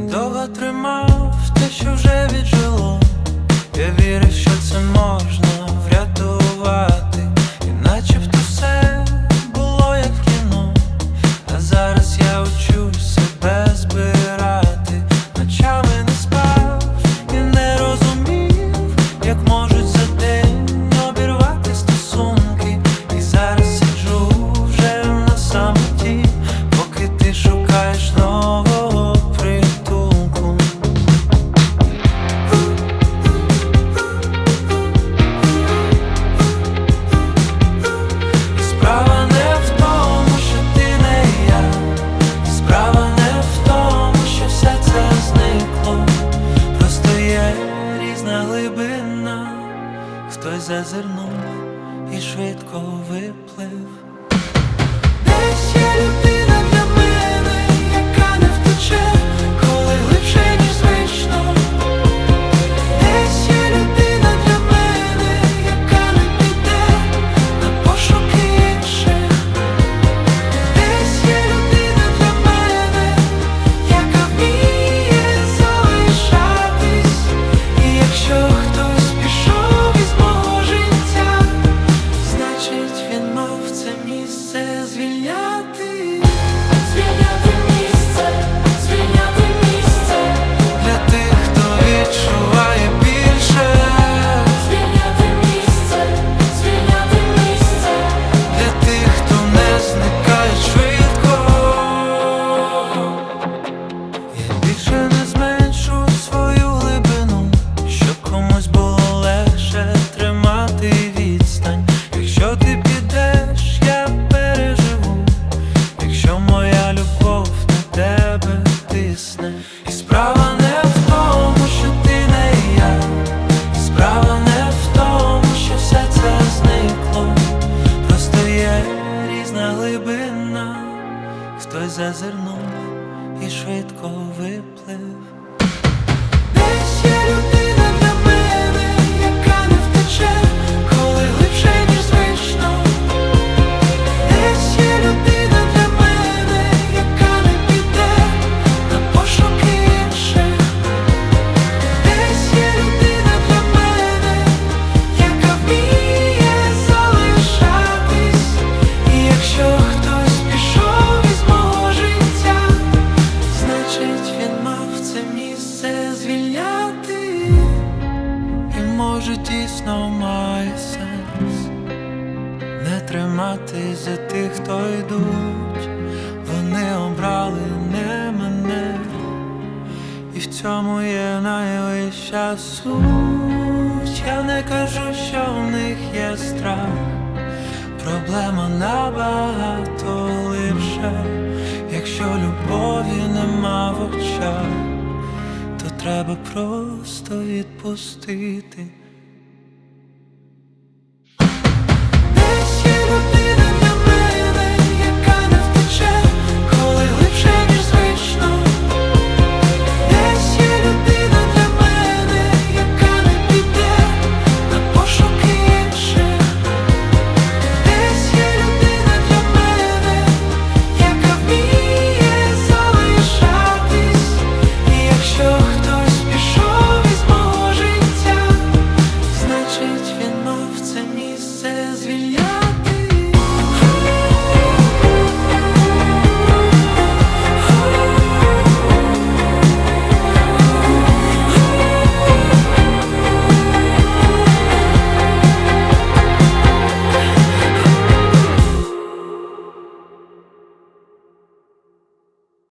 довго тримав те, що вже віджило. Я вірив, що це можна врятувати, і начебто все було як в кіно. А зараз я учусь себе збирати. Ночами не спав і не розумів, як можуть за день обірвати стосунки. І зараз сиджу вже на самоті, поки ти шукаєш нового притулку. І справа не в тому, що ти не я, і справа не в тому, що все це зникло. Просто є різна глибина. Хтось зазирнув і швидко виплив. Десь є людина для мене, яка не втече, коли глибше, ніж звично. Десь є людина для мене, яка не піде на пошуки інших. Десь є людина для мене, яка вміє залишатись. І якщо хтось пішов із мого життя, значить він мав це місце звільняти. Звільняти місце Для тих, хто відчуває більше. звільняти місце Для тих, хто не зникає швидко. Я більше не зменшу свою глибину, щоб комусь було легше тримати відстань. Якщо ти підеш, я переживу. Якщо моя любов на тебе тисне. І справа не в тому, що ти не я, і справа не в тому, що все це зникло. Просто є різна глибина. Хтось зазирнув і швидко виплив. Десь є людина для мене, яка не втече, коли глибше, ніж звично. Десь є людина для мене, яка не піде на пошуки інших. Десь є людина для мене, яка вміє залишатись. І якщо хтось пішов із мого життя, значить він мав це місце звільняти. І може дійсно має сенс не триматись за тих, хто йдуть. Вони обрали не мене, і в цьому є найвища суть. Я не кажу, що в них є страх. Проблема набагато глибша. Якщо любові нема в очах, то треба просто відпустити.